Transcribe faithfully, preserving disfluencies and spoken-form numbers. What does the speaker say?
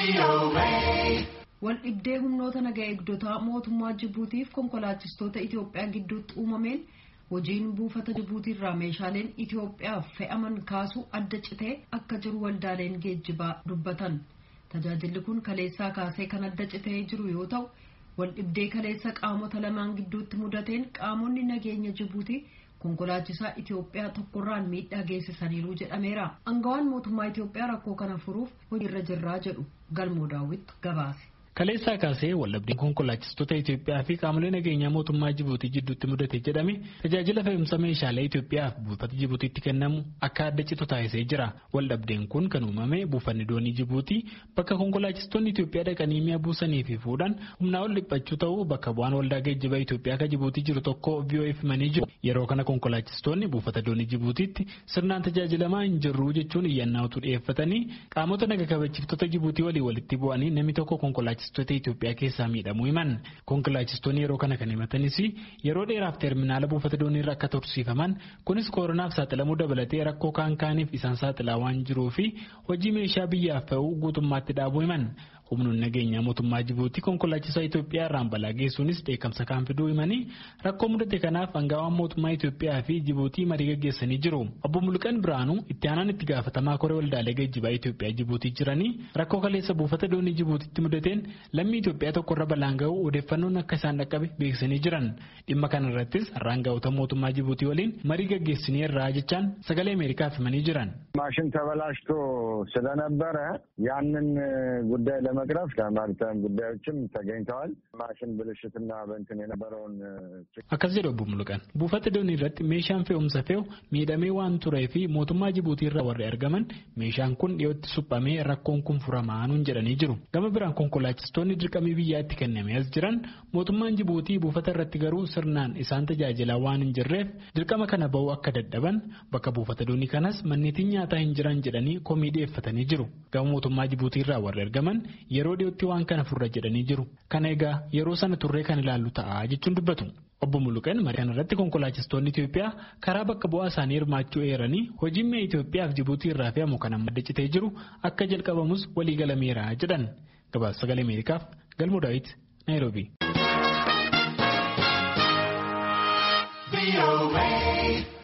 Wal dhibdee humnoota nagaa eegdotaa mootummaa Jibuutiif konkolaachistoota Itoophiyaa gidduutti uumameen hojiin buufata Jibuutii irraa meeshaaleen Itoophiyaaf fe'aman kaasuu adda citee akka jiru waldaaleen geejjibaa dubbatan. Tajaajilli kun kaleessaa kaasee kan adda citee jiru yoo ta'u, wal dhibdee kaleessa qaamota lamaan gidduutti mudateen qaamonni nageenya Jibuutii konkolaachisaa Itoophiyaa tokkorraan miidhaa geessisaniiru jedhameera. Angawaan mootummaa Itoophiyaa rakkoo kana furuuf hojiirra jirraa jedhu Galmoo Daawit gabaase. Kaleessaa kaasee waldhabdeen konkolaachistoota Itoophiyaa fi qaamolee nageenyaa mootummaa Jibuutii jidduutti mudate jedhame tajaajila fe'umsa meeshaalee Itoophiyaaf buufata Jibuutiitti kennamu akka adda citu taasisee jira. Waldhabdeen kun kan uumame buufanni doonii Jibuutii bakka konkolaachistoonni Itoophiyaa dhaqanii mi'a buusanii fi fuudhan humnaa ol dhiphachuu ta'uu bakka bu'aan waldaa geejjibaa Itoophiyaa kan Jibuutii jiru tokko V O F himanii jiru. Yeroo kana konkolaachistoonni buufata doonii Jibuutiitti sirnaan tajaajilamaa hin jirru jechuun iyyannaa dhiyeeffatanii qaamota naga kabachiiftota Jibuutii walii walitti bu'anii namni tokko konkolaachistoota Itoophiyaa keessaa miidhamuu himan. Konkolaachistoonni yeroo kana kan himatanis yeroo dheeraaf terminaala buufata doonii irra akka tursiifaman kunis kooronaaf saaxilamuu dabalatee rakkoo kaan kaaniif isaan saaxilaa waan jiruuf hojii meeshaa biyyaaf fe'uu guutummaatti dhaabuu himan. Humnoonni nageenyaa mootummaa Jibuutii konkolaachisaa Itoophiyaa irraan balaa geessuunis dheekkamsa kan fiduu himanii rakkoo mudate kanaaf angawaan mootummaa Itoophiyaa fi Jibuutii marii gaggeessanii jiru. Obbo Mulqan Biraanuu itti aanaan itti gaafatamaa koree waldaalee geejjibaa Itoophiyaa Jibuutii jiranii rakkoo kaleessa buufata doonii Jibuutiitti mudateen lammii Itoophiyaa tokkorra balaan ga'uu odeeffannoon akka isaan dhaqqabe beeksisanii jiran. Dhimma kana irrattis anga'oota mootummaa Jibuutii waliin marii gaggeessinee irraa jechaan sagalee Ameerikaaf himanii jiran. ማሽን ተበላሽቶ ስለነበረ ያንን ጉዳይ ለመቅረፍ ከማርታም ጉዳዮችም ተገኝተዋል። ማሽን ብልሽትና በእንትን የነበረውን akkas jedhu Obbo Mulqan buufata doonii irratti meeshaan fe'umsa fe'u miidhamee waan turee fi mootummaa Jibuutii irraa warri argaman meeshaan kun dhiyootti suphamee rakkoon kun furamaanuun jedhanii jiru. Gama biraan konkolaachistoonni dirqamii biyyaatti kennamee as jiran mootummaan Jibuutii buufata irratti garuu sirnaan isaan tajaajilaa waan hin jirreef dirqama kana ba'uu akka dadhaban bakka buufata doonii kanas manneetiin nyaataa hin jiran jedhanii komii dhiyeeffatanii jiru. Gama mootummaa Jibuutii irraa warri argaman yeroo dhiyootti waan kana furra jedhanii jiru. Kana egaa yeroo sana turree kan ilaallu ta'a jechuun dubbatu. Obbo Mulqan marii kana irratti konkolaachistoonni Itoophiyaa karaa bakka bu'aa isaanii hirmaachuu eeranii hojiin mi'a Itoophiyaaf Jibuutii irraa fe'amu kan amma adda citee jiru akka jalqabamus walii galameera jedhan. Gabaasa sagalee Ameerikaaf Galmoo Daawit Naayiroobii.